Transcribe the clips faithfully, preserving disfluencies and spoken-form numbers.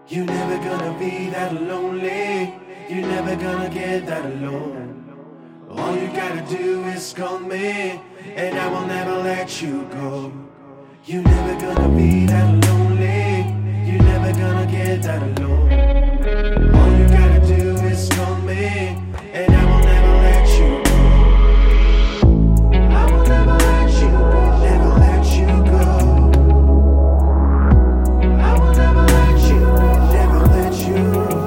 You're never gonna be that lonely. You're never gonna get that alone. All you gotta do is call me, and I will never let you go. You're never gonna be that lonely. You're never gonna get that alone. All you gotta do is call me, and I will never let you go. I will never let you go. Never let you go. I will never let you go. Never let you go.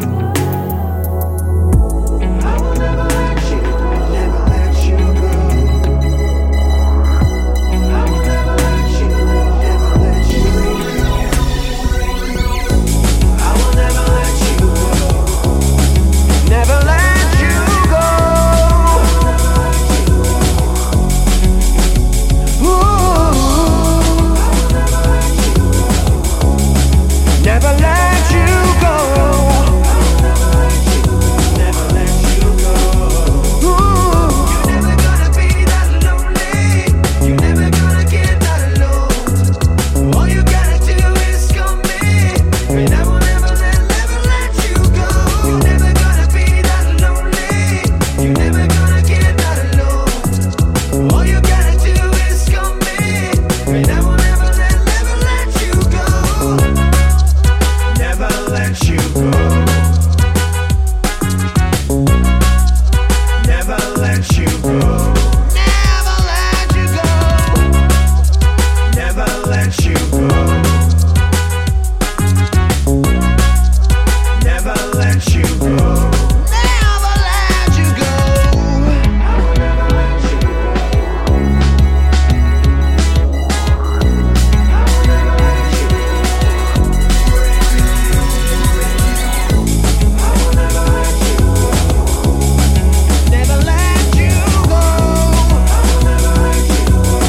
I will never let you go. Never let you go. I will never let you go. Never let you go. I will never let you go. Never let you go. Ooh. Never let you go. Never let you go. Ooh. You're never gonna be that lonely. You're never gonna get that alone. All you gotta do is call me, and I will never let, never let you go. You're never gonna be that lonely. You're never gonna get that alone. All you gotta do is call me, and I will never let, never let you go. Never let you go. Never let you go. Never let you go. Never let you go. Never let you go. Never let you go. I will never let you go. I will never let you go. I will never let you go. Never let you go. I will never let you go.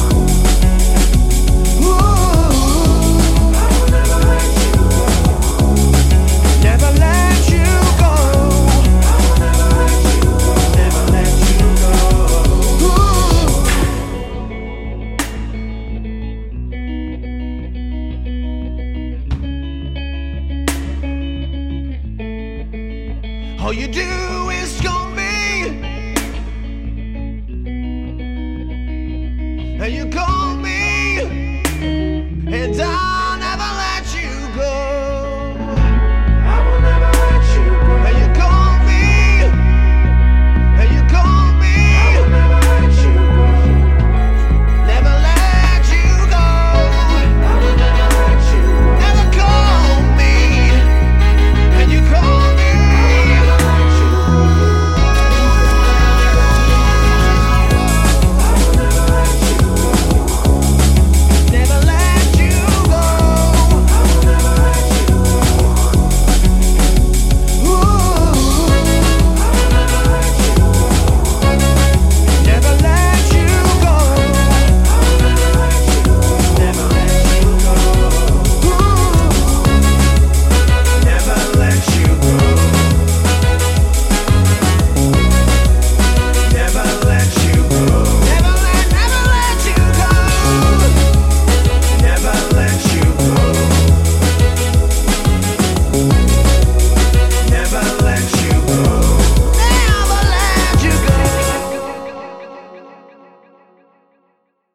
Ooh. I will never let you go. Never let you go. I will never let you go. Never let you go. Ooh. All you do is call me, and you call